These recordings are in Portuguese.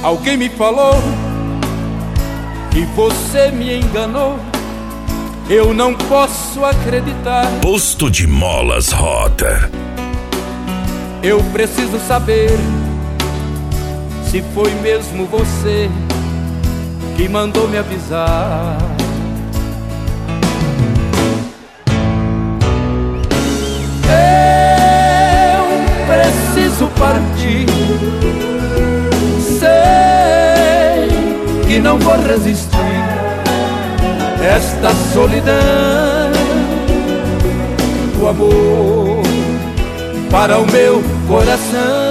Alguém me falou que você me enganou. Eu não posso acreditar. Posto de Molas Rota. Eu preciso saber se foi mesmo você que mandou me avisar. Eu preciso partir. Sei que não vou resistir esta solidão do amor para o meu coração.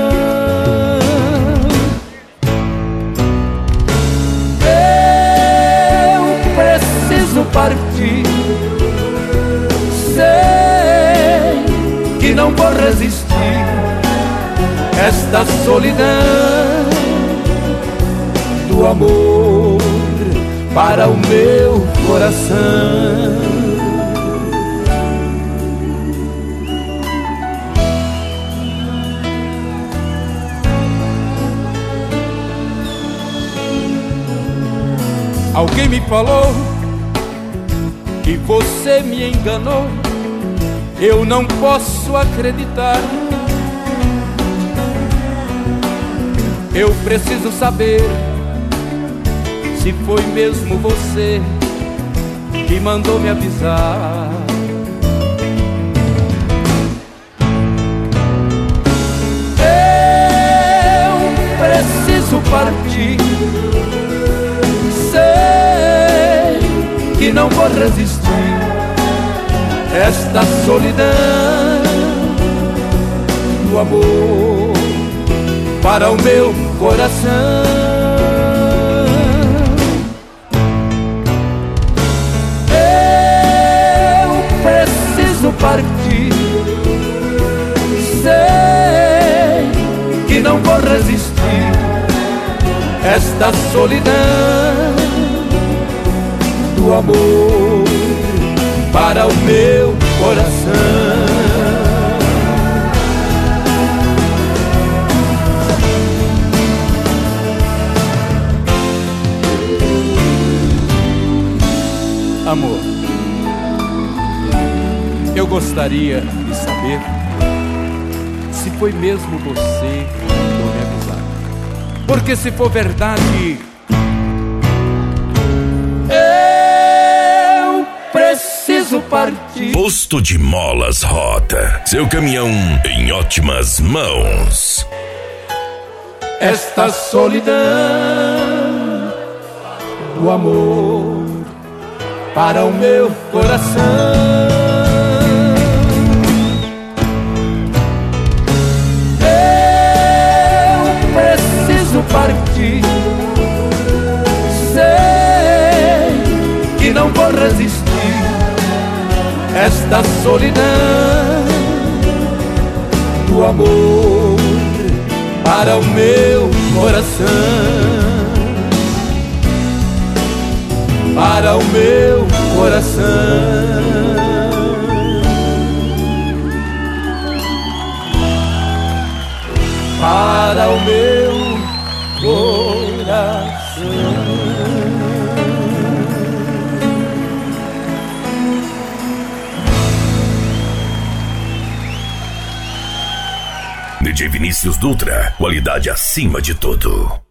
Eu preciso partir. Sei que não vou resistir esta solidão do amor para o meu coração. Alguém me falou que você me enganou. Eu não posso acreditar. Eu preciso saber se foi mesmo você que mandou me avisar. Eu preciso partir. Sei que não vou resistir esta solidão do amor para o meu coração. Partir. Sei que não vou resistir esta solidão do amor para o meu coração. Amor, eu gostaria de saber se foi mesmo você que mandou me avisar. Porque se for verdade, eu preciso partir. Posto de Molas Rota. Seu caminhão em ótimas mãos. Esta solidão do amor para o meu coração. Partir. Sei que não vou resistir esta solidão do amor para o meu coração, para o meu coração, para o meu coração. DJ Vinícius Dutra, qualidade acima de tudo.